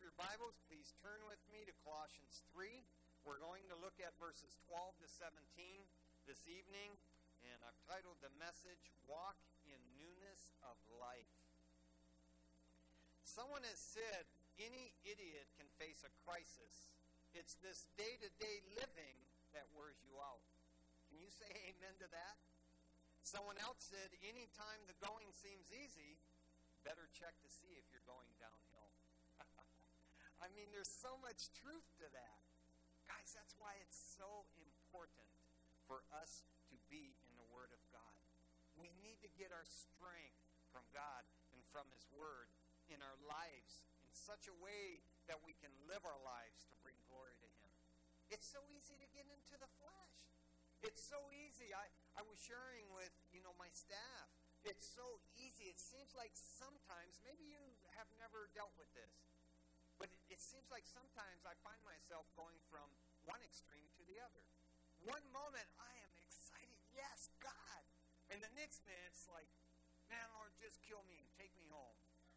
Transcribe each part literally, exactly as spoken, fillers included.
have your Bibles, please turn with me to Colossians three. We're going to look at verses twelve to seventeen this evening, and I've titled the message, Walk in Newness of Life. Someone has said, any idiot can face a crisis. It's this day-to-day living that wears you out. Can you say amen to that? Someone else said, anytime the going seems easy, better check to see if you're going downhill. I mean, there's so much truth to that. Guys, that's why it's so important for us to be in the Word of God. We need to get our strength from God and from His Word in our lives in such a way that we can live our lives to bring glory to Him. It's so easy to get into the flesh. It's so easy. I, I was sharing with, you know, my staff. It's so easy. It seems like sometimes, maybe you have never dealt with this, but it, it seems like sometimes I find myself going from one extreme to the other. One moment I am excited, yes, God. And the next minute it's like, man, Lord, just kill me and take me home.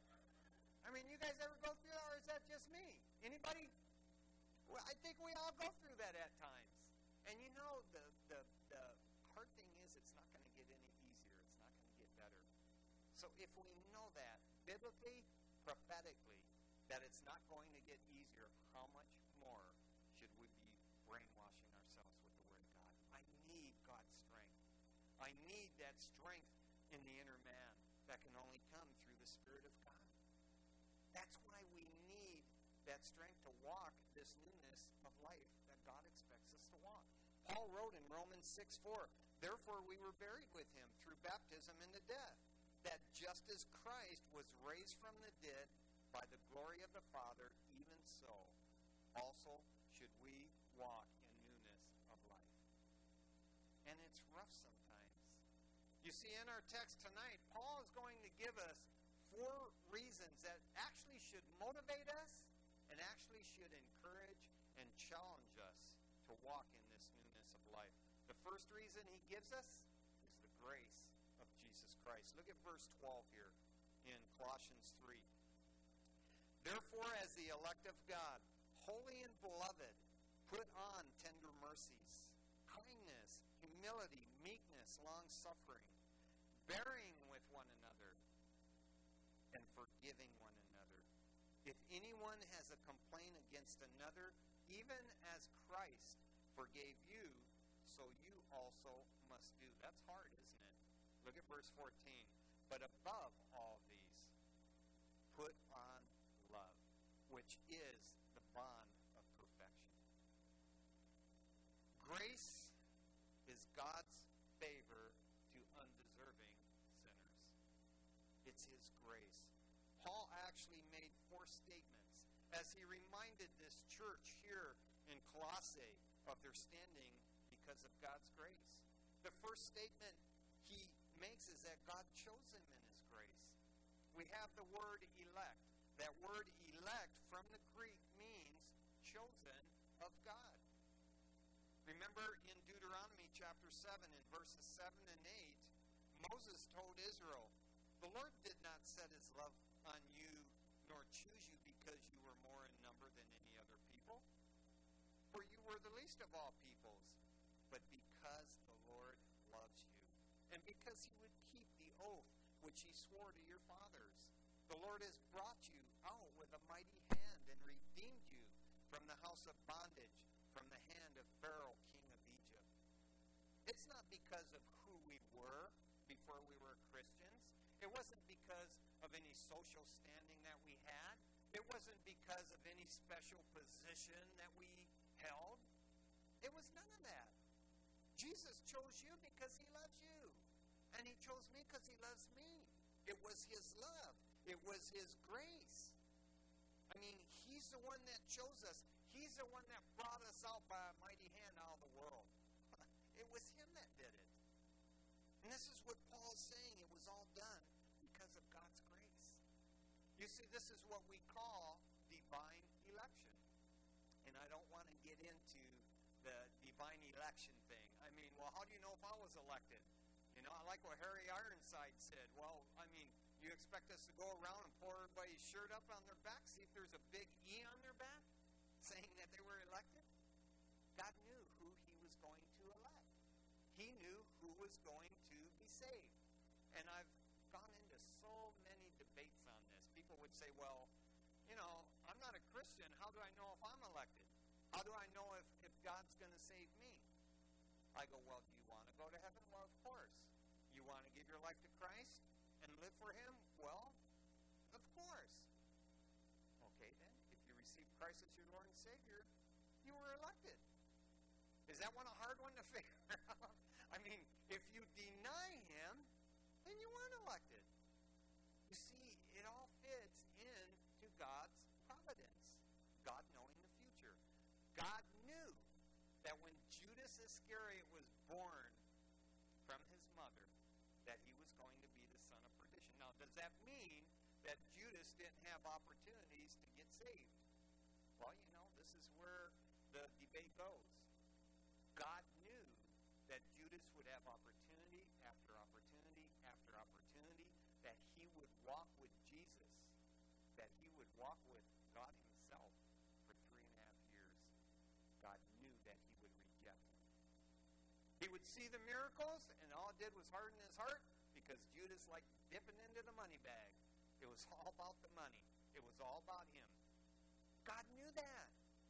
I mean, you guys ever go through that, or is that just me? Anybody? Well, I think we all go through that at times. And you know, the, the, the hard thing is it's not going to get any easier. It's not going to get better. So if we know that, biblically, prophetically, that it's not going to get easier, how much more should we be brainwashing ourselves with the Word of God? I need God's strength. I need that strength in the inner man that can only come through the Spirit of God. That's why we need that strength to walk this newness of life that God expects us to walk. Paul wrote in Romans six four, therefore we were buried with him through baptism into death, that just as Christ was raised from the dead by the glory of the Father, even so also should we walk in newness of life. And it's rough sometimes. You see, in our text tonight, Paul is going to give us four reasons that actually should motivate us and actually should encourage and challenge us to walk in this newness of life. The first reason he gives us is the grace of Jesus Christ. Look at verse twelve here in Colossians three. Therefore, as the elect of God, holy and beloved, put on tender mercies, kindness, humility, meekness, long-suffering, bearing with one another, and forgiving one another. If anyone has a complaint against another, even as Christ forgave you, so you also must do. That's hard, isn't it? Look at verse fourteen. But above all these, put on love, which is the bond of perfection. Grace is God's favor to undeserving sinners. It's His grace. Paul actually made four statements as he reminded this church here in Colossae of their standing because of God's grace. The first statement he makes is that God chose them in His grace. We have the word elect. That word elect from the Greek means chosen of God. Remember in Deuteronomy chapter seven, in verses seven and eight, Moses told Israel, the Lord did not set His love on you nor choose you because you were more in number than any other people, for you were the least of all peoples, but because the Lord loves you, and because He would keep the oath which He swore to your fathers. The Lord has brought you out with a mighty hand and redeemed you from the house of bondage, from the hand of Pharaoh, king of Egypt. It's not because of who we were before we were Christians. It wasn't because of any social standing that we had. It wasn't because of any special position that we held. It was none of that. Jesus chose you because He loves you. And He chose me because He loves me. It was His love. It was His grace. I mean, He's the one that chose us. He's the one that brought us out by a mighty hand out of the world. It was Him that did it. And this is what Paul's saying. It was all done because of God's grace. You see, this is what we call divine election. And I don't want to get into the divine election thing. I mean, well, how do you know if I was elected? You know, I like what Harry Ironside said. Well, I mean, you expect us to go around and pour everybody's shirt up on their back, see if there's a big E was going to be saved. And I've gone into so many debates on this. People would say, well, you know, I'm not a Christian. How do I know if I'm elected? How do I know if, if God's going to save me? I go, well, do you want to go to heaven? Well, of course. You want to give your life to Christ and live for Him? Well, of course. Okay, then, if you receive Christ as your Lord and Savior, you were elected. Is that one a hard one to figure out? I mean, if you deny Him, then you weren't elected. You see, it all fits into God's providence. God knowing the future. God knew that when Judas Iscariot was born from his mother, that he was going to be the son of perdition. Now, does that mean that Judas didn't have opportunities to get saved? Well, you know, this is where the debate goes. God knew that Judas would have opportunity after opportunity after opportunity, that he would walk with Jesus, that he would walk with God Himself for three and a half years. God knew that he would reject Him. He would see the miracles, and all it did was harden his heart, because Judas liked dipping into the money bag. It was all about the money. It was all about him. God knew that.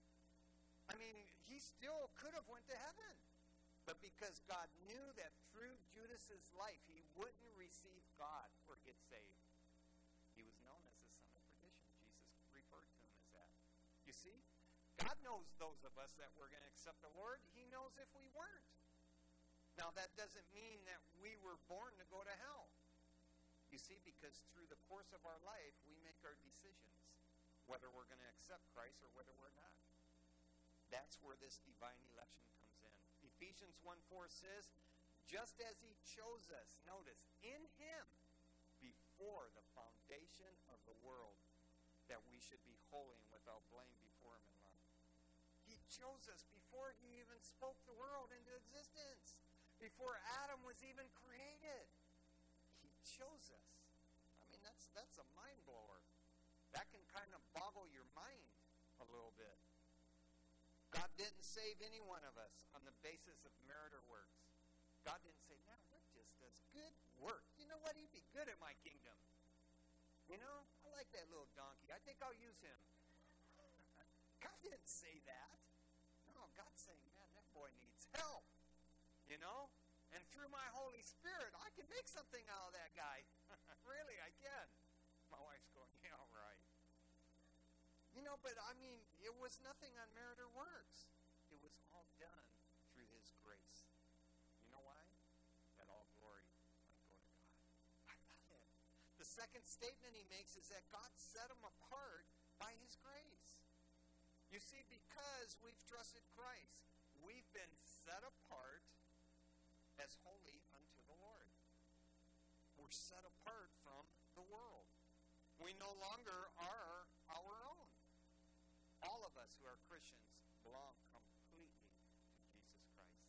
I mean, he still could have went to heaven. But because God knew that through Judas's life he wouldn't receive God or get saved, he was known as the son of perdition. Jesus referred to him as that. You see? God knows those of us that we're going to accept the Lord. He knows if we weren't. Now, that doesn't mean that we were born to go to hell. You see, because through the course of our life, we make our decisions, whether we're going to accept Christ or whether we're not. That's where this divine election comes in. Ephesians one four says, just as He chose us, notice, in Him, before the foundation of the world, that we should be holy and without blame before Him in love. He chose us before He even spoke the world into existence. Before Adam was even created. He chose us. I mean, that's that's a mind blower. That can kind of boggle your mind a little bit. God didn't save any one of us on the basis of merit or works. God didn't say, now Rick just does good work. You know what? He'd be good at my kingdom. You know, I like that little donkey. I think I'll use him. God didn't say that. No, God's saying, man, that boy needs help. You know? And through my Holy Spirit, I can make something out of that guy. Really, I can. My wife's going, yeah, all right. You know, but I mean, it was nothing on merit or works. It was all done through His grace. You know why? That all glory might go to God. I love it. The second statement He makes is that God set Him apart by His grace. You see, because we've trusted Christ, we've been set apart as holy unto the Lord. We're set apart from the world. We no longer are our own. All of us who are Christians belong completely to Jesus Christ.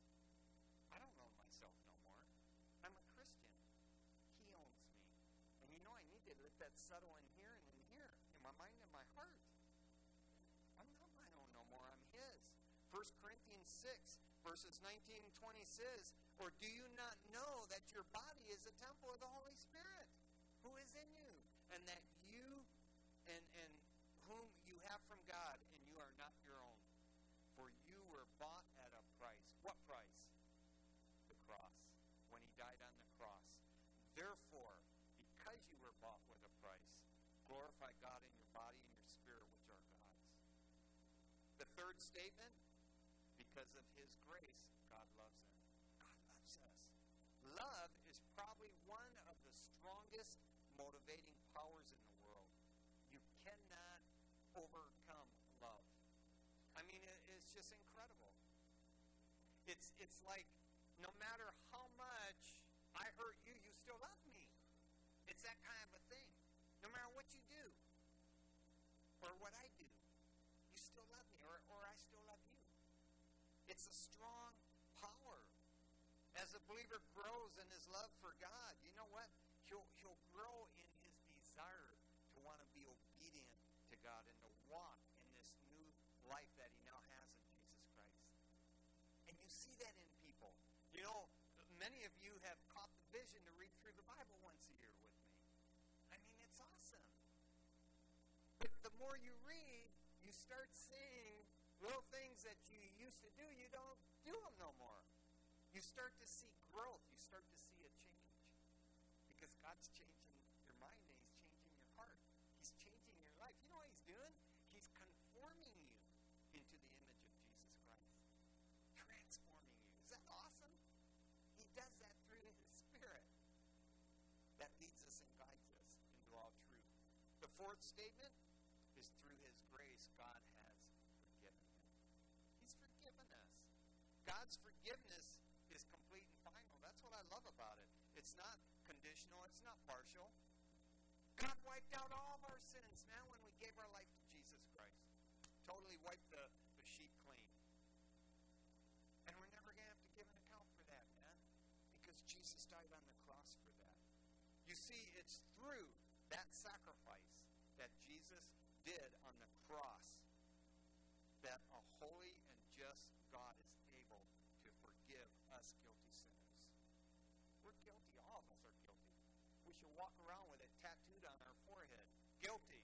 I don't own myself no more. I'm a Christian. He owns me. And you know, I need to let that settle in here and in here, in my mind and my heart. I'm not my own no more. I'm His. First Corinthians six, verses nineteen and twenty says, or do you not know that your body is a temple of the Holy Spirit, who is in you, and that you and, and whom you have from God, and you are not your own? For you were bought at a price. What price? The cross. When He died on the cross. Therefore, because you were bought with a price, glorify God in your body and your spirit, which are God's. The third statement, because of His grace, God loves us. God loves us. Love is probably one of the strongest motivating powers in the world. You cannot overcome love. I mean, it, it's just incredible. It's it's like no matter how much I hurt you, you still love me. It's that kind of a thing. No matter what you do or what I do, you still love me, or, or I still love you. It's a strong power. As a believer grows in his love for God, you know what? He'll, he'll grow in his desire to want to be obedient to God and to walk in this new life that he now has in Jesus Christ. And you see that in people. You know, many of you have caught the vision to read through the Bible once a year with me. I mean, it's awesome. But the more you read, you start seeing little things that you used to do, you don't do them no more. You start to see growth. You start to see a change. Because God's changing your mind and He's changing your heart. He's changing your life. You know what He's doing? He's conforming you into the image of Jesus Christ. Transforming you. Is that awesome? He does that through His Spirit. That leads us and guides us into all truth. The fourth statement is through His grace, God has forgiven him. He's forgiven us. God's forgiveness is complete and final. That's what I love about it. It's not conditional. It's not partial. God wiped out all of our sins, man, when we gave our life to Jesus Christ. Totally wiped the, the sheet clean. And we're never going to have to give an account for that, man, because Jesus died on the cross for that. You see, it's through that sacrifice that Jesus did on the cross that a holy and just God is able to forgive us guilty sinners. We're guilty. All of us are guilty. We should walk around with it tattooed on our forehead. Guilty.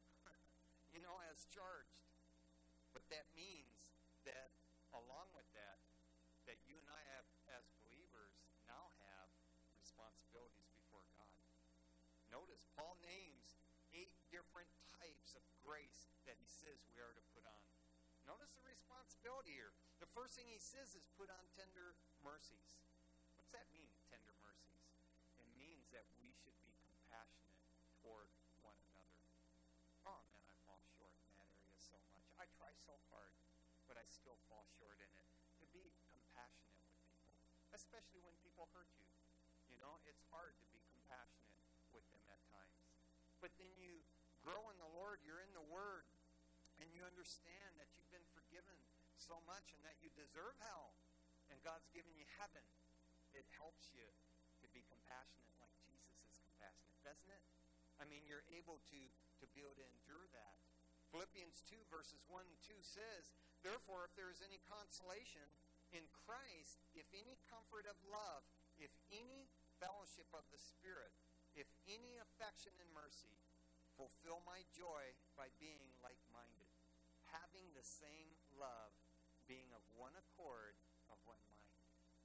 You know, as charged. But that means that along with that, that you and I have, as believers, now have responsibilities before God. Notice, Paul names eight different types of grace that he says we are to put on. Notice the responsibility here. The first thing he says is put on tender mercies. What's that mean, tender mercies? It means that we should be compassionate toward one another. Oh, man, I fall short in that area so much. I try so hard, but I still fall short in it. To be compassionate with people, especially when people hurt you. You know, it's hard to be compassionate with them at times. But then you grow in the Lord, you're in the Word, and you understand that you've been forgiven so much and that you deserve hell, and God's given you heaven. It helps you to be compassionate like Jesus is compassionate, doesn't it? I mean, you're able to, to be able to endure that. Philippians two, verses one and two says, therefore, if there is any consolation in Christ, if any comfort of love, if any fellowship of the Spirit, if any affection and mercy, fulfill my joy by being like-minded, having the same love, being of one accord, of one mind.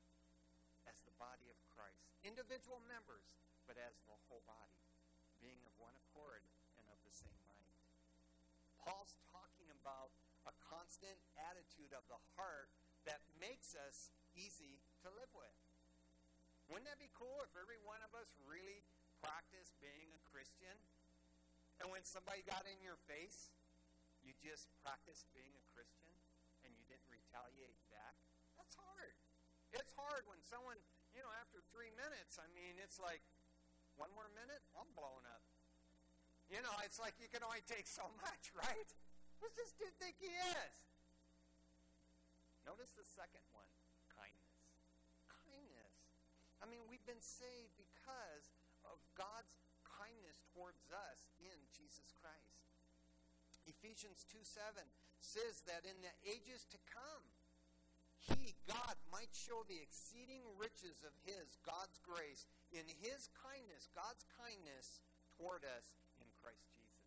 As the body of Christ. Individual members, but as the whole body, being of one accord and of the same mind. Paul's talking about a constant attitude of the heart that makes us easy to live with. Wouldn't that be cool if every one of us really practiced being a Christian? And when somebody got in your face, you just practiced being a Christian and you didn't retaliate back? That's hard. It's hard when someone, you know, after three minutes, I mean, it's like, one more minute, I'm blowing up. You know, it's like you can only take so much, right? Who's this dude think he is? Notice the second one, kindness. Kindness. I mean, we've been saved because of God's kindness towards us in Jesus Christ. Ephesians two seven says that in the ages to come, He, God, might show the exceeding riches of His, God's grace, in His kindness, God's kindness toward us in Christ Jesus.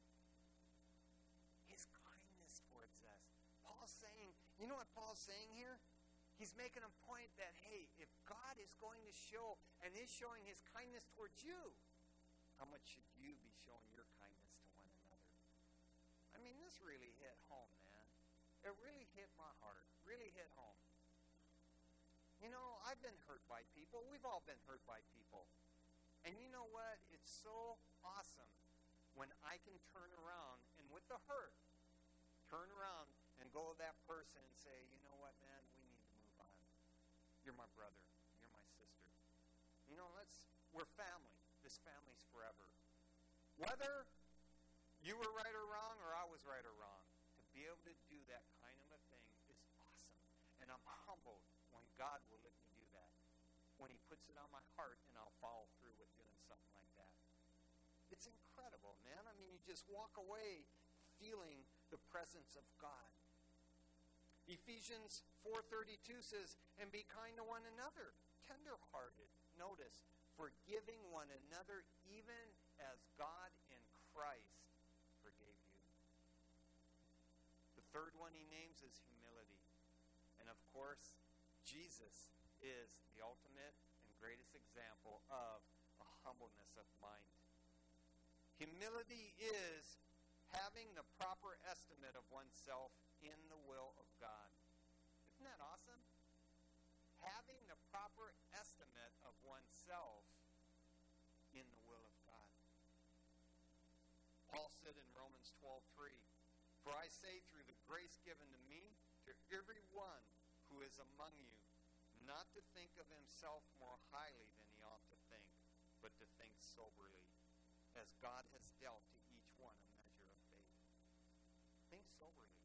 His kindness towards us. Paul's saying, you know what Paul's saying here? He's making a point that, hey, if God is going to show and is showing His kindness towards you, how much should you be showing your kindness to one another? I mean, this really hit home, man. It really hit my heart. Really hit home. You know, I've been hurt by people. We've all been hurt by people. And you know what? It's so awesome when I can turn around and with the hurt, turn around and go to that person and say, you know what, man, we need to move on. You're my brother. You're my sister. You know, let's, we're family. This family's forever. Whether you were right or wrong or I was right or wrong, to be able to do that kind of a thing is awesome. And I'm humbled when God will let me do that. When He puts it on my heart and I'll follow through with doing something like that. It's incredible, man. I mean, you just walk away feeling the presence of God. Ephesians four thirty-two says, and be kind to one another, tenderhearted. Notice, forgiving one another even as God in Christ forgave you. The third one he names is humility. And of course, Jesus is the ultimate and greatest example of a humbleness of mind. Humility is having the proper estimate of oneself in the will of God. Isn't that awesome? Having the proper estimate of oneself in the will of God. Paul said in Romans twelve three, "For I say through the grace given to me, to every one who is among you, not to think of himself more highly than he ought to think, but to think soberly, as God has dealt to each one a measure of faith." Think soberly.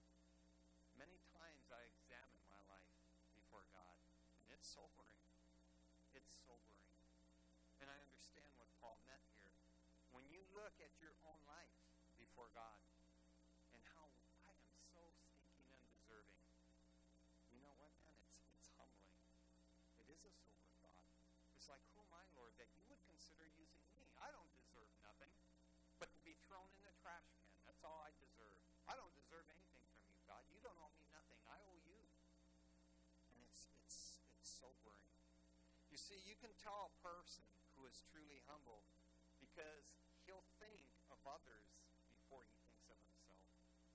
Many times I examine my life before God, and it's sobering. It's sobering. And I understand what Paul meant here. When you look at your own life before God, and how I am so stinking undeserving, you know what, man? It's it's humbling. It is a sober thought. It's like, who am I, Lord, that you would consider using me? I don't deserve nothing but to be thrown in the trash can. That's all I deserve. I don't deserve anything from you, God. You don't owe me nothing. I owe you. And it's it's it's sobering. You see, you can tell a person who is truly humble because he'll think of others before he thinks of himself.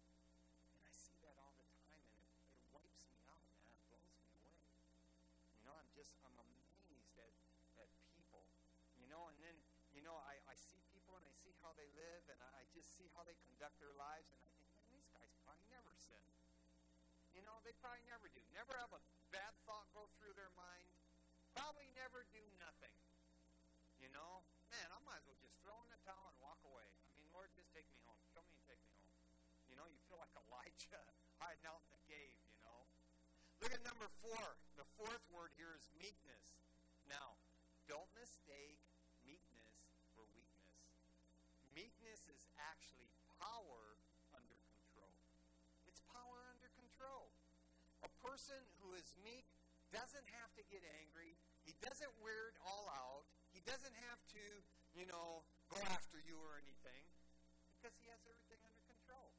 And I see that all the time, and it, it wipes me out, man. It blows me away. You know, I'm just, I'm amazed at, at people. You know, and then, you know, I, I see people and I see how they live, and I, I just see how they conduct their lives, and I think, man, these guys probably never sin. You know, they probably never do. Never have a bad thought go through their mind. Probably never do nothing. You know, man, I might as well just throw in the towel and walk away. I mean, Lord, just take me home. Kill me and take me home. You know, you feel like Elijah hiding out in the cave, you know. Look at number four. The fourth word here is meekness. Now, don't mistake meekness for weakness. Meekness is actually power under control. It's power under control. A person who is meek doesn't have to get angry. He doesn't wear it all out. He doesn't have to, you know, go after you or anything, because he has everything under control.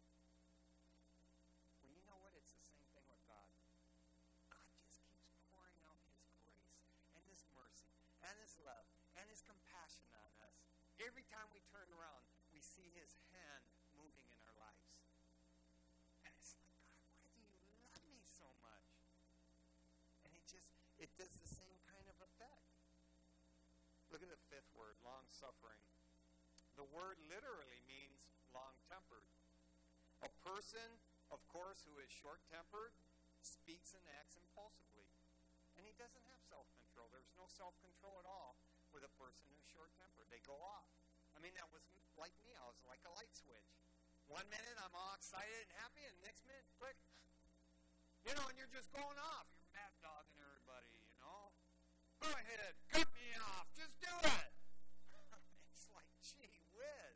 Well, you know what? It's the same thing with God. God just keeps pouring out his grace and his mercy and his love and his compassion on us. Every time we turn around, we see his hand moving in our lives. And it's like, God, why do you love me so much? And it just, it does the same kind of effect. Look at the fifth word, long-suffering. The word literally means long-tempered. A person, of course, who is short-tempered speaks and acts impulsively. And he doesn't have self-control. There's no self-control at all with a person who's short-tempered. They go off. I mean, that was like me. I was like a light switch. One minute I'm all excited and happy, and the next minute, click. You know, and you're just going off. You're mad dogging everybody, you know. Go ahead, cut me off. Just do it. It's like, gee whiz.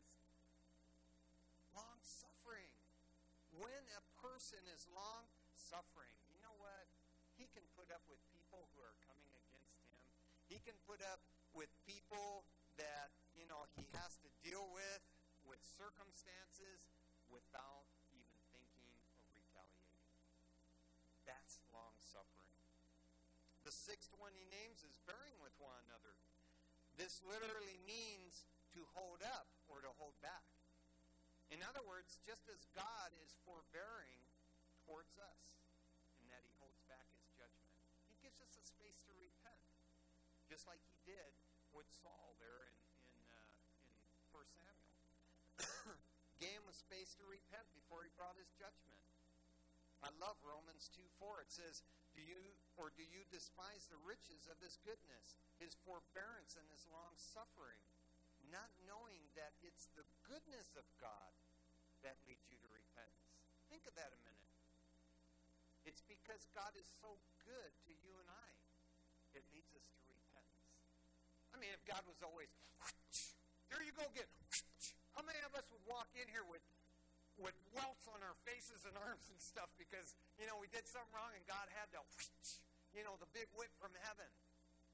Long-suffering. When a person is long-suffering, you know what? He can put up with people who are coming against him. He can put up with people that, you know, he has to deal with, with circumstances, without even thinking of retaliating. That's long-suffering. The sixth one he names is bearing with one another. This literally means to hold up or to hold back. In other words, just as God is forbearing towards us, in that he holds back his judgment, he gives us a space to repent, just like he did with Saul there in, in, uh, in First Samuel. Gave him a space to repent before he brought his judgment. I love Romans two four. It says, Do you or do you despise the riches of his goodness, his forbearance, and his long suffering, not knowing that it's the goodness of God that leads you to repentance? Think of that a minute. It's because God is so good to you and I, it leads us to repentance. I mean, if God was always, there you go again. How many of us would walk in here with with welts on our faces and arms and stuff because, you know, we did something wrong and God had to, you know, the big whip from heaven.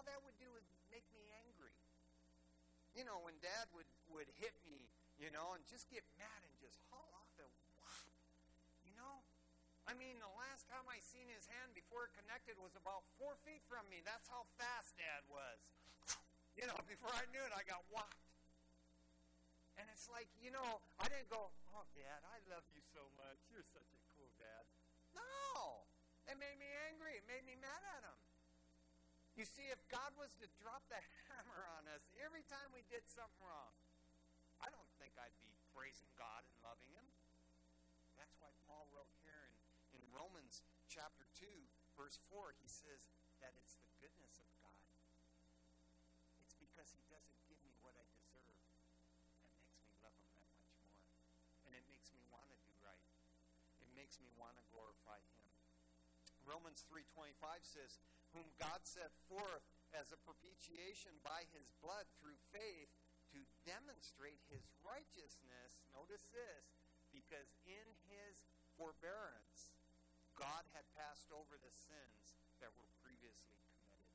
all that would do was make me angry. You know, when Dad would, would hit me, you know, and just get mad and just haul off and whop, you know? I mean, the last time I seen his hand before it connected was about four feet from me. That's how fast Dad was. You know, before I knew it, I got whopped. And it's like, you know, I didn't go, oh, Dad, I love you so much. You're such a cool dad. No. It made me angry. It made me mad at him. You see, if God was to drop the hammer on us every time we did something wrong, I don't think I'd be praising God and loving him. That's why Paul wrote here in, in Romans chapter two, verse four, he says that it's the goodness of God. It's because he doesn't give me what I deserve. That makes me love him that much more. And it makes me want to do right. It makes me want to glorify him. Romans three twenty-five says, whom God set forth as a propitiation by his blood through faith to demonstrate his righteousness, notice this, because in his forbearance God had passed over the sins that were previously committed.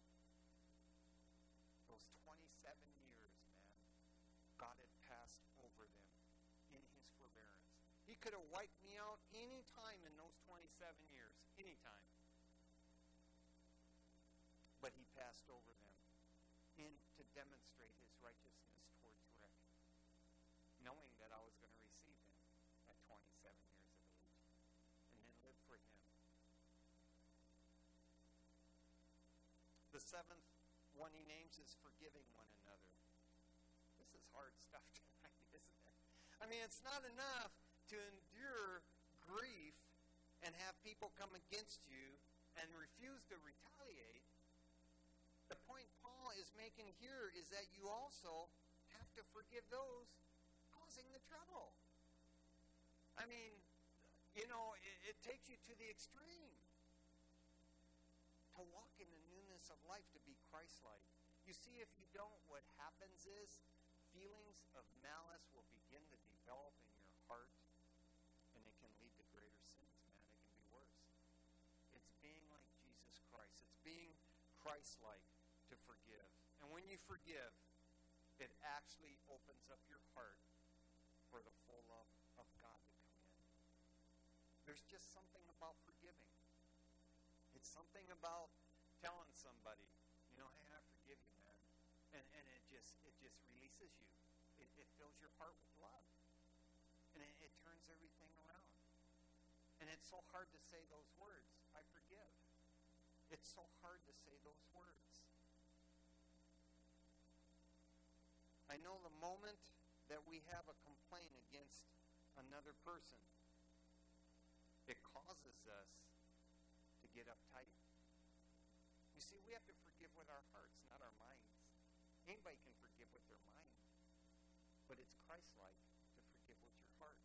Those twenty-seven years, man, God had passed over them in his forbearance. He could have wiped me out any time in those twenty-seven years, any time. But he passed over them in to demonstrate his righteousness towards Rick, knowing that I was going to receive him at twenty-seven years of age and then live for him. The seventh one he names is forgiving one another. This is hard stuff tonight, isn't it? I mean, it's not enough to endure grief and have people come against you and refuse to retaliate. The point Paul is making here is that you also have to forgive those causing the trouble. I mean, you know, it, it takes you to the extreme. To walk in the newness of life, to be Christ-like. You see, if you don't, what happens is feelings of malice will begin to develop in your heart, and it can lead to greater sins, man. It can be worse. It's being like Jesus Christ. It's being Christ-like. To forgive. And when you forgive, it actually opens up your heart for the full love of God to come in. There's just something about forgiving. It's something about telling somebody, you know, hey, I forgive you, man. And and it just it just releases you. It, it fills your heart with love. And it, it turns everything around. And it's so hard to say those words, I forgive. It's so hard to say those words. I know the moment that we have a complaint against another person, it causes us to get uptight. You see, we have to forgive with our hearts, not our minds. Anybody can forgive with their mind, but it's Christ-like to forgive with your heart.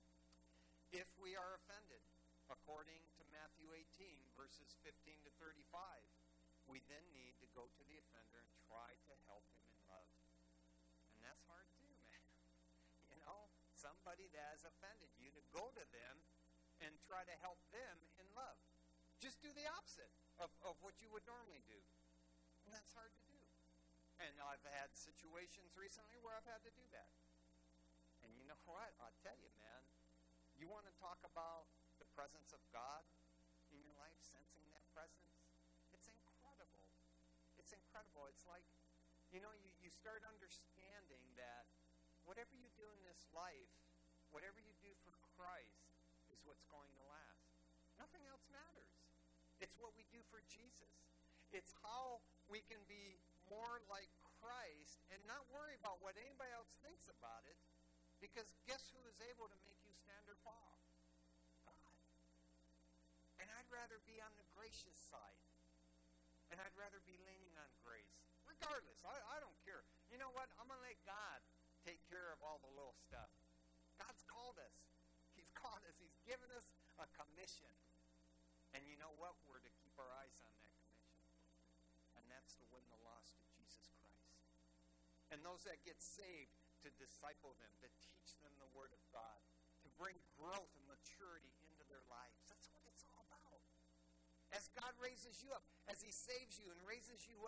If we are offended, according to Matthew eighteen, verses fifteen to thirty-five, we then need to go to the offender and try to help him in love. And that's hard too, man. You know, somebody that has offended you, to go to them and try to help them in love. Just do the opposite of, of what you would normally do. And that's hard to do. And I've had situations recently where I've had to do that. And you know what? I'll tell you, man, you want to talk about the presence of God in your life, sensing that presence? It's incredible. It's incredible. It's like, you know, you, you start understanding that whatever you do in this life, whatever you do for Christ is what's going to last. Nothing else matters. It's what we do for Jesus. It's how we can be more like Christ and not worry about what anybody else thinks about it, because guess who is able to make you stand or fall? God. And I'd rather be on the gracious side. And I'd rather be leaning on grace. Regardless, I, I don't care. You know what? I'm going to let God take care of all the little stuff. God's called us. He's called us. He's given us a commission. And you know what? We're to keep our eyes on that commission. And that's to win the lost to Jesus Christ. And those that get saved, to disciple them, to teach them the Word of God, to bring growth and maturity into their lives. That's what it's all about. As God raises you up, as He saves you and raises you up,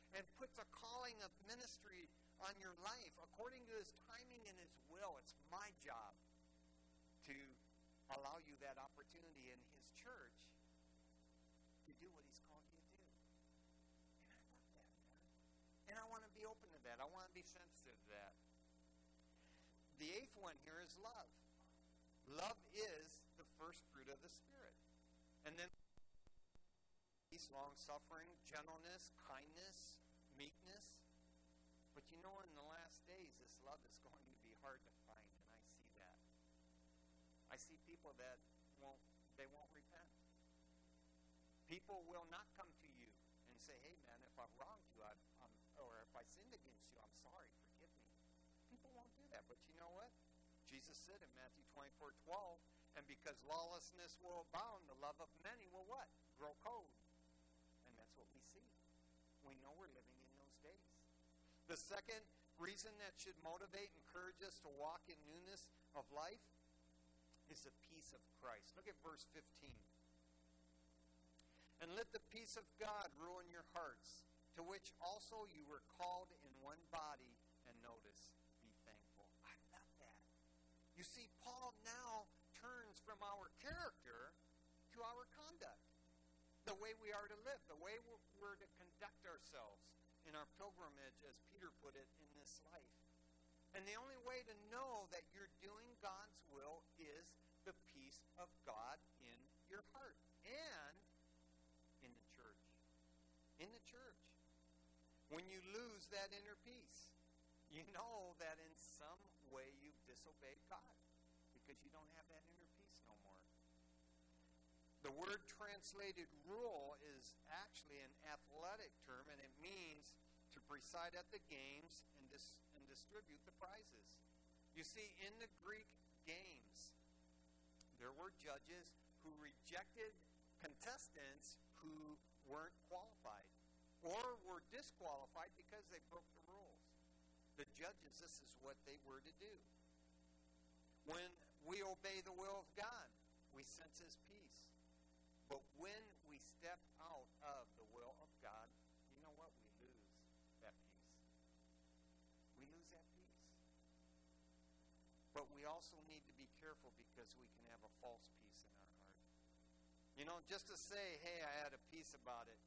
and puts a calling of ministry on your life according to his timing and his will. It's my job to allow you that opportunity in his church to do what he's called you to do. And I love that, man. And I want to be open to that. I want to be sensitive to that. The eighth one here is love. Love is the first fruit of the Spirit. And then peace, long-suffering, gentleness, kindness, meekness. But you know, in the last days, this love is going to be hard to find, and I see that. I see people that won't, they won't repent. People will not come to you and say, hey, man, if I've wronged you, I, I'm, or if I sinned against you, I'm sorry, forgive me. People won't do that, but you know what? Jesus said in Matthew twenty-four twelve, and because lawlessness will abound, the love of many will what? Grow cold. And that's what we see. We know we're living in those days. The second reason that should motivate, encourage us to walk in newness of life is the peace of Christ. Look at verse fifteen. And let the peace of God rule in your hearts, to which also you were called in one body, and notice, be thankful. I love that. You see, Paul now turns from our character to our conduct. The way we are to live, the way we're to conduct ourselves in our pilgrimage, as Peter put it, in this life. And the only way to know that you're doing God's will is the peace of God in your heart and in the church. In the church. When you lose that inner peace, you know that in some way you've disobeyed God because you don't have that inner peace no more. The word translated rule is actually an athletic term, and it means to preside at the games and, dis- and distribute the prizes. You see, in the Greek games, there were judges who rejected contestants who weren't qualified or were disqualified because they broke the rules. The judges, this is what they were to do. When we obey the will of God, we sense his peace. But when we step out of the will of God, you know what? We lose that peace. We lose that peace. But we also need to be careful because we can have a false peace in our heart. You know, just to say, hey, I had a peace about it,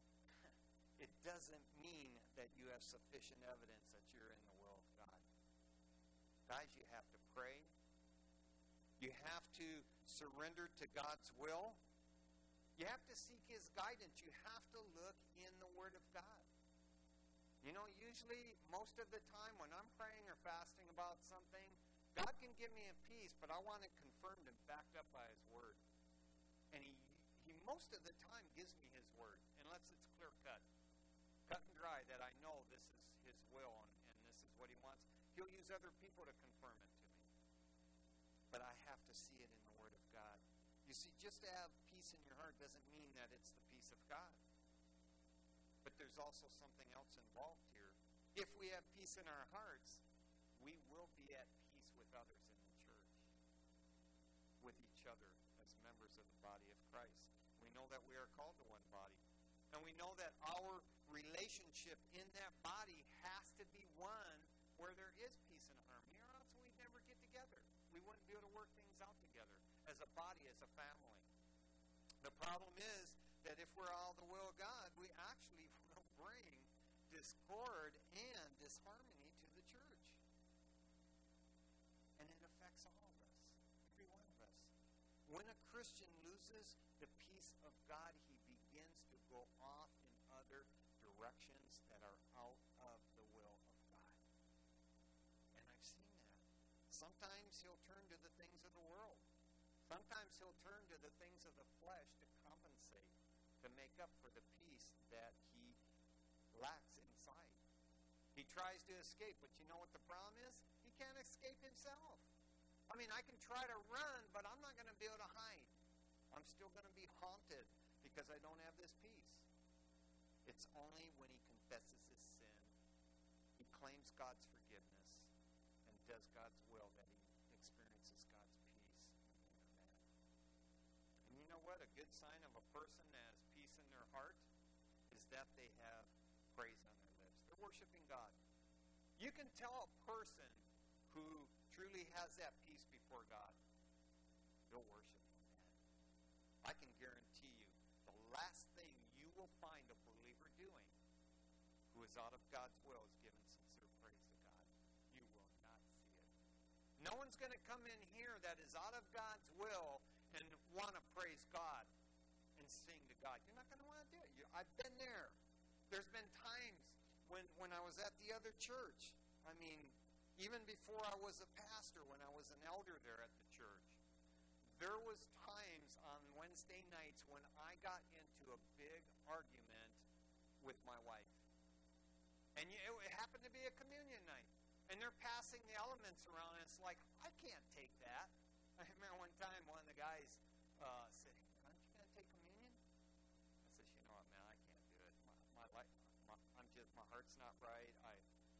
it doesn't mean that you have sufficient evidence that you're in the will of God. Guys, you have to pray. You have to surrender to God's will. You have to seek his guidance. You have to look in the Word of God. You know, usually, most of the time when I'm praying or fasting about something, God can give me a peace, but I want it confirmed and backed up by his Word. And he, he most of the time gives me his Word, unless it's clear cut. Cut and dry that I know this is his will and, and this is what he wants. He'll use other people to confirm it to me. But I have to see it in the Word of God. You see, just to have peace in your heart doesn't mean that it's the peace of God. But there's also something else involved here. If we have peace in our hearts, we will be at peace with others in the church, with each other as members of the body of Christ. We know that we are called to one body. And we know that our relationship in that body has to be one where there is peace and harmony, or else we'd never get together. We wouldn't be able to work things out together as a body, as a family. The problem is that if we're all the will of God, we actually will bring discord and disharmony to the church. And it affects all of us, every one of us. When a Christian loses the peace of God, he begins to go off in other directions that are out of the will of God. And I've seen that. Sometimes he'll turn to the things of the world. Sometimes he'll turn to the things of the flesh to compensate, to make up for the peace that he lacks inside. He tries to escape, but you know what the problem is? He can't escape himself. I mean, I can try to run, but I'm not going to be able to hide. I'm still going to be haunted because I don't have this peace. It's only when he confesses his sin, he claims God's forgiveness, and does God's will that he experiences God's peace in that. And you know what? A good sign of a person that has peace in their heart is that they have praise on worshiping God. You can tell a person who truly has that peace before God, they'll worship Him. I can guarantee you, the last thing you will find a believer doing who is out of God's will is giving sincere praise to God. You will not see it. No one's going to come in here that is out of God's will and want to praise God and sing to God. You're not going to want to do it. You, I've been there. There's been times when, when I was at the other church. I mean, even before I was a pastor, when I was an elder there at the church, there was times on Wednesday nights when I got into a big argument with my wife. And it happened to be a communion night. And they're passing the elements around, and it's like, I can't take that. I remember one time one of the guys uh, said, aren't you going to take communion? I said, you know what, man, I can't do it. My, my life, my, I'm just, my heart's not right. I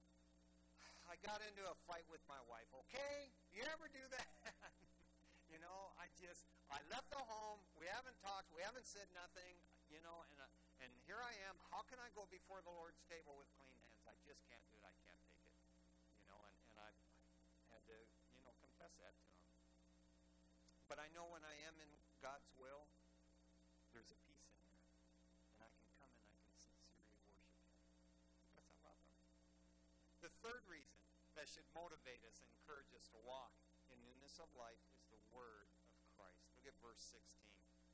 I got into a fight with my wife. Okay? You ever do that? You know, I just, I left the home. We haven't talked. We haven't said nothing. You know, and uh, and here I am. How can I go before the Lord's table with clean hands? I just can't do it. I can't take it. You know, and, and I had to, you know, confess that to Him. But I know when I am in God's will, there's a peace in there. And I can come and I can sincerely worship Him because I love Him. The third reason that should motivate us and encourage us to walk in newness of life is the Word of Christ. Look at verse sixteen.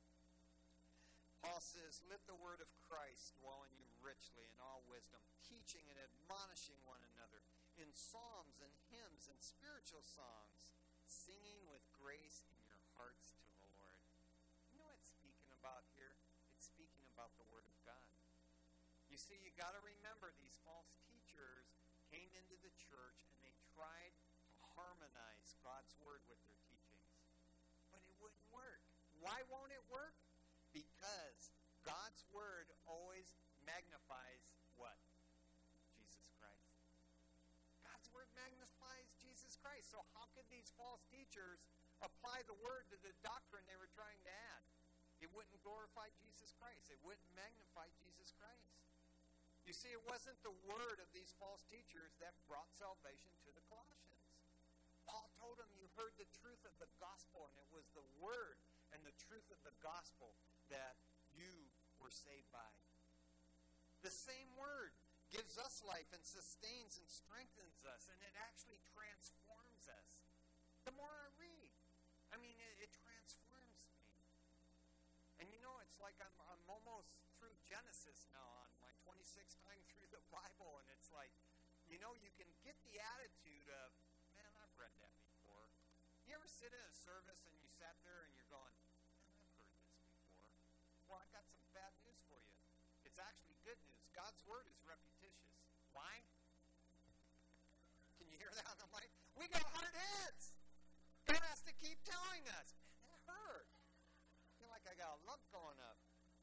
Paul says, let the word of Christ dwell in you richly in all wisdom, teaching and admonishing one another in psalms and hymns and spiritual songs, singing with grace in your hearts to the Lord. You know what it's speaking about here? It's speaking about the Word of God. You see, you got to remember these false teachers came into the church and they tried to harmonize God's Word with their teachings. But it wouldn't work. Why won't it work? Because God's Word always magnifies what? Jesus Christ. God's Word magnifies Jesus Christ. So how could these false teachers apply the Word to the doctrine they were trying to add? It wouldn't glorify Jesus Christ. It wouldn't magnify Jesus Christ. You see, it wasn't the word of these false teachers that brought salvation to the Colossians. Paul told them, you heard the truth of the gospel, and it was the word and the truth of the gospel that you were saved by. The same word gives us life and sustains and strengthens us, and it actually transforms us. The more I read, I mean, it, it transforms me. And you know, it's like I'm, I'm almost through Genesis now on my twenty-sixth time through the Bible, and it's like, you know, you can get the attitude of, man, I've read that before. You ever sit in a service and you sat there and you're going, man, I've heard this before. Well, I got some bad news for you. It's actually good news. God's Word is repetitious. Why? Can you hear that on the mic? We got hard heads. God has to keep telling us. Man, that hurt. I feel like I got a lump going up.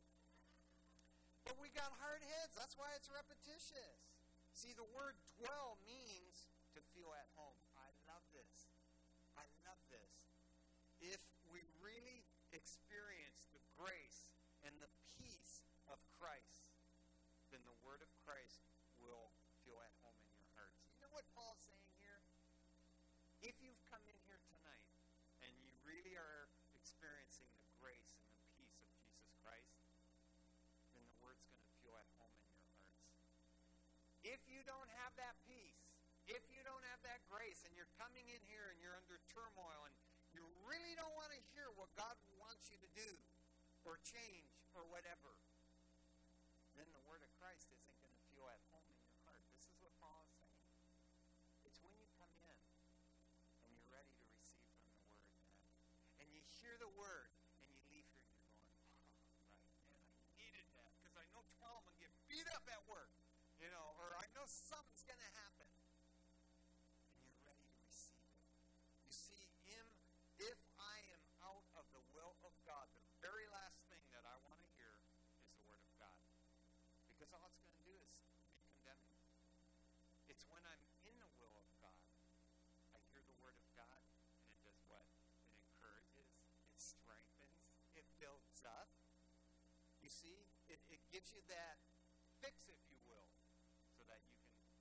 But we got hard heads. That's why it's repetitious. See, the word dwell means to feel at home. I love this. I love this. If we really experience the grace and the peace of Christ, then the word of Christ will feel at home in your hearts. You know what Paul's saying here? If you've come in here tonight and you really are experiencing the grace and the peace of Jesus Christ, then the word's going to feel at home in your hearts. If you don't have that peace, if you don't have that grace, and you're coming in here and you're under turmoil and you really don't want to hear what God wants you to do or change or whatever, then the word of Christ isn't going to feel at home in your heart. This is what Paul is saying. It's when you come in and you're ready to receive from the word, and you hear the word and you leave here and you're going, oh, right, man, I needed that because I know tomorrow I'm going to get beat up at work, you know, or I know something's going to happen. And you're ready to receive it. You see, in, if I am out of the will of God, the very last thing that I want to hear is the word of God. Because all it's going to do is be condemning. It's when I'm in the will of God, I hear the word of God, and it does what? It encourages, it strengthens, it builds up. You see, it, it gives you that fix, if you will, so that you can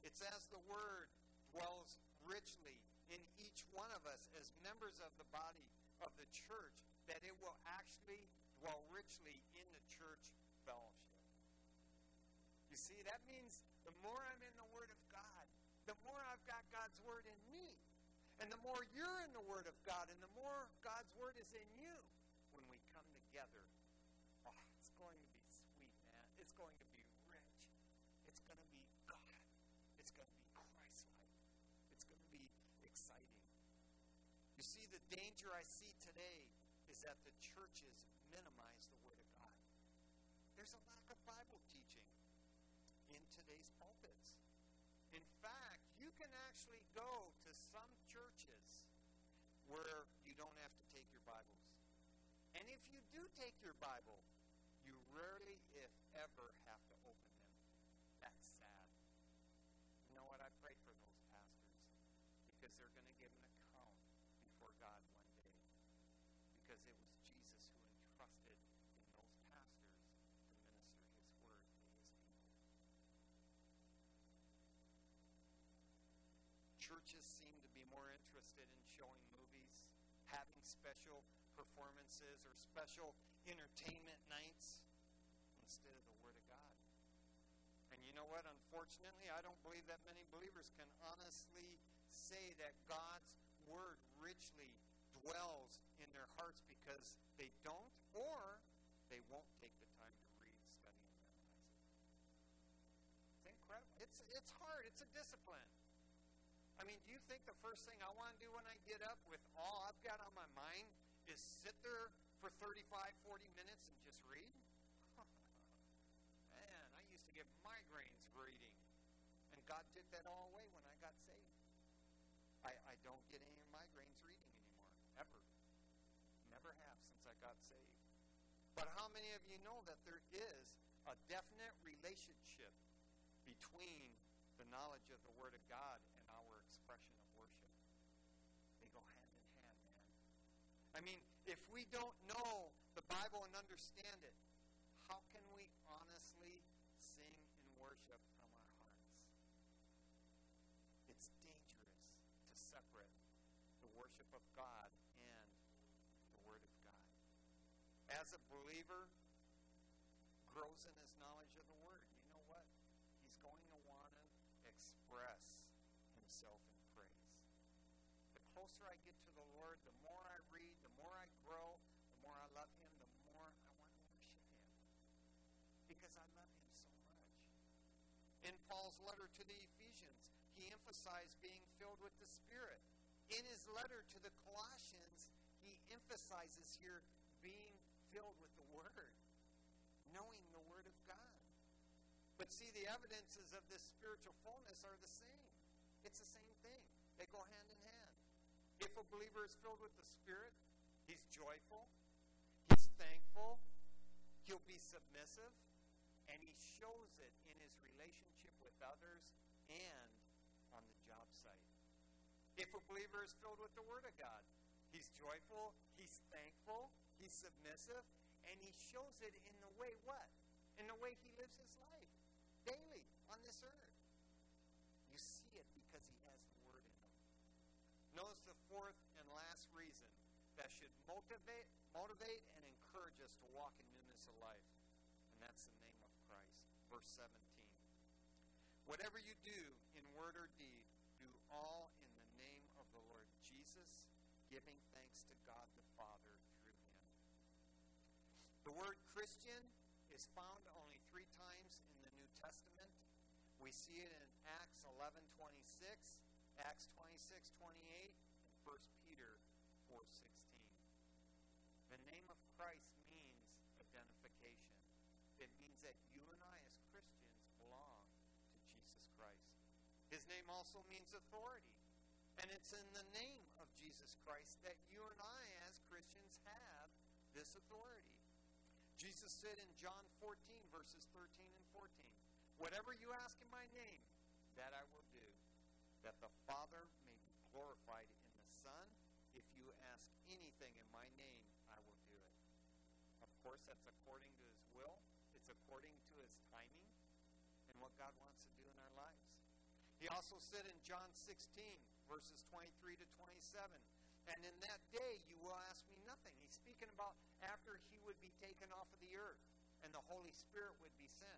It's as the Word dwells richly in each one of us as members of the body of the church that it will actually dwell richly in the church fellowship. You see, that means the more I'm in the Word of God, the more I've got God's Word in me. And the more you're in the Word of God, and the more God's Word is in you, when we come together, oh, it's going to be sweet, man. It's going to be rich. It's going to be God. It's going to be Christ-like. It's going to be exciting. You see, the danger I see today is that the churches minimize the Word of God. There's a lack of Bible teaching in today's pulpits. In fact, you can actually go to some churches where you don't have to take your Bibles. And if you do take your Bible, you rarely, if ever, have to open them. That's sad. You know what? I pray for those pastors because they're going to give an account before God one day. Because it was Jesus who entrusted in those pastors to minister His Word to His people. Churches seem to be more interested in showing movies, having special performances or special entertainment nights instead of the Word of God. And you know what? Unfortunately, I don't believe that many believers can honestly say that God's Word richly dwells in their hearts because they don't or they won't take the time to read, study, and memorize it. It's incredible. It's, it's hard. It's a discipline. I mean, do you think the first thing I want to do when I get up with all I've got on my mind is sit there for thirty-five, forty minutes and just read? Man, I used to get migraines reading. And God took that all away when I got saved. I, I don't get any migraines reading anymore, ever. Never have since I got saved. But how many of you know that there is a definite relationship between the knowledge of the Word of God and our expression of worship? They go hand in hand, man. I mean, if we don't know the Bible and understand it, how can we honestly sing and worship from our hearts? It's dangerous to separate the worship of God and the Word of God. As a believer grows in his knowledge of the Word, you know what? He's going to want to express himself in praise. The closer I get to the Lord, the more I read, the more I grow, the more I love Him, the more I want to worship Him. Because I love Him so much. In Paul's letter to the Ephesians, he emphasized being filled with the Spirit. In his letter to the Colossians, he emphasizes here being filled with the Word, knowing the Word of God. But see, the evidences of this spiritual fullness are the same. It's the same thing. They go hand in hand. If a believer is filled with the Spirit, he's joyful, he's thankful, he'll be submissive, and he shows it in his relationship with others and on the job site. If a believer is filled with the Word of God, he's joyful, he's thankful, he's submissive, and he shows it in the way what? In the way he lives his life daily on this earth. You see it because he has the Word in him. Notice the fourth and last reason that should motivate, motivate and encourage us to walk in newness of life, and that's the name of Christ. Verse seventeen. Whatever you do in word or deed, do all in the name of the Lord Jesus, giving thanks to God the Father through Him. The word Christian is found only three times in the New Testament. We see it in Acts eleven twenty-six, Acts twenty-six twenty-eight, and First Peter four sixteen. The name of Christ means identification. It means that you and I as Christians belong to Jesus Christ. His name also means authority. And it's in the name of Jesus Christ that you and I as Christians have this authority. Jesus said in John fourteen, verses thirteen and fourteen, whatever you ask in my name, that I will do, that the Father may be glorified in the Son. If you ask anything in my name, I will do it. Of course, that's according to His will. It's according to His timing and what God wants to do in our lives. He also said in John sixteen, verses twenty-three to twenty-seven, and in that day you will ask me nothing. He's speaking about after he would be taken off of the earth and the Holy Spirit would be sent.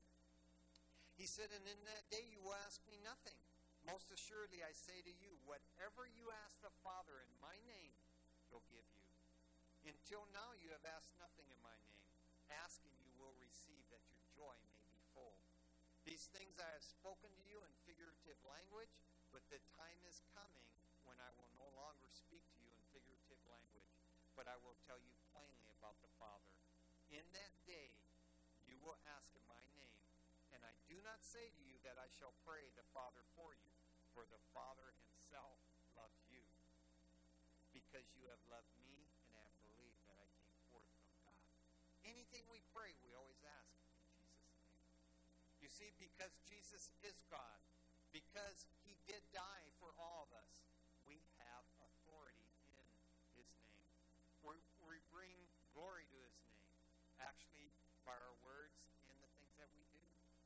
He said, and in that day you will ask me nothing. Most assuredly I say to you, whatever you ask the Father in my name, he'll give you. Until now you have asked nothing in my name. Ask and you will receive, that your joy may be full. These things I have spoken to you in figurative language, but the time is coming when I will no longer speak to you in figurative language, but I will tell you plainly about the Father. In that day you will ask in my name, and I do not say to you that I shall pray the Father for you, for the Father himself loves you, because you have loved me and have believed that I came forth from God. Anything we pray, we always ask in Jesus' name. You see, because Jesus is God, because he did die for all of us, we have authority in his name. We're, we bring glory to his name, actually, by our words and the things that we do.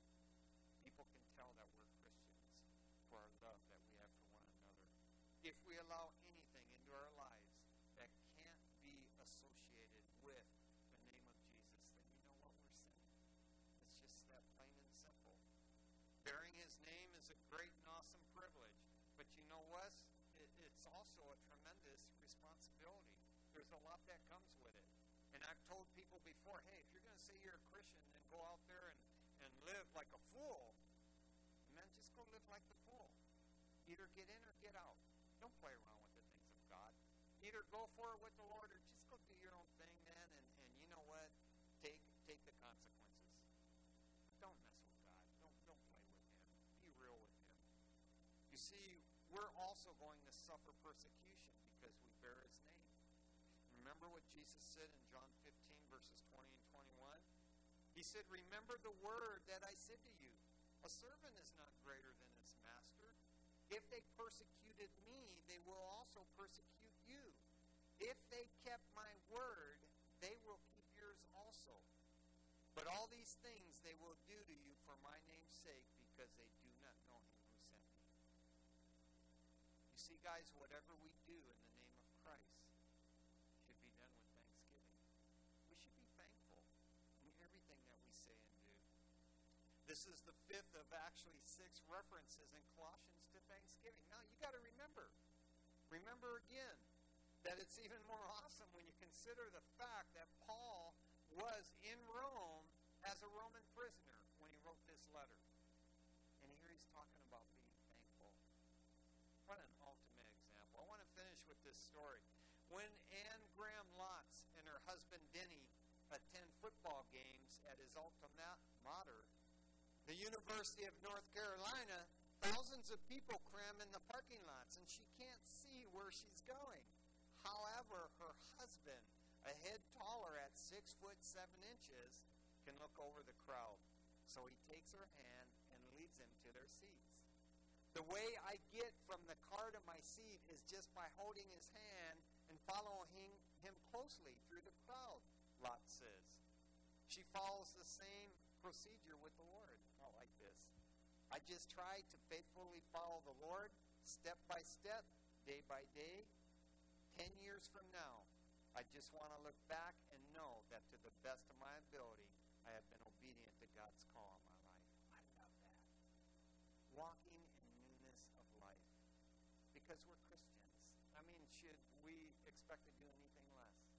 People can tell that we're Christians for our love that we have for one another. If we allow anything into our lives that can't be associated with the name of Jesus, then you know what, we're sinning. It's just that plain and simple. Bearing his name is a great and awesome privilege, but you know what? It, it's also a tremendous responsibility. There's a lot that comes with it. And I've told people before, hey, if you're going to say you're a Christian and go out there and, and live like a fool, man, just go live like the fool. Either get in or get out. Don't play around with the things of God. Either go for it with the Lord or just go do your own thing, man, and, and you know what? Take take the consequences. But don't mess with God. Don't don't play with him. Be real with him. You see, we're also going to suffer persecution because we bear his name. Remember what Jesus said in John fifteen, verses twenty and twenty-one? He said, remember the word that I said to you. A servant is not greater than his master. If they persecuted me, they will also persecute you. If they kept my word, they will keep yours also. But all these things they will do to you for my name's sake, because they do not know him who sent me. You see, guys, whatever we do in the name of Christ should be done with thanksgiving. We should be thankful in everything that we say and do. This is the fifth of actually six references in Colossians to thanksgiving. Now, you got to remember, remember again, that it's even more awesome when you consider the fact that Paul was in Rome as a Roman prisoner when he wrote this letter. And here he's talking about being thankful. What an ultimate example. I want to finish with this story. When Anne Graham Lotz and her husband Denny attend football games at his alma mater, the University of North Carolina, thousands of people cram in the parking lots, and she can't see where she's going. However, her husband, a head taller at six foot seven inches, can look over the crowd. So he takes her hand and leads them to their seats. The way I get from the car to my seat is just by holding his hand and following him closely through the crowd, Lot says. She follows the same procedure with the Lord. I like this. I just try to faithfully follow the Lord step by step, day by day. Ten years from now, I just want to look back and know that to the best of my ability, I have been obedient to God's call in my life. I love that. Walking in newness of life. Because we're Christians. I mean, should we expect to do anything less?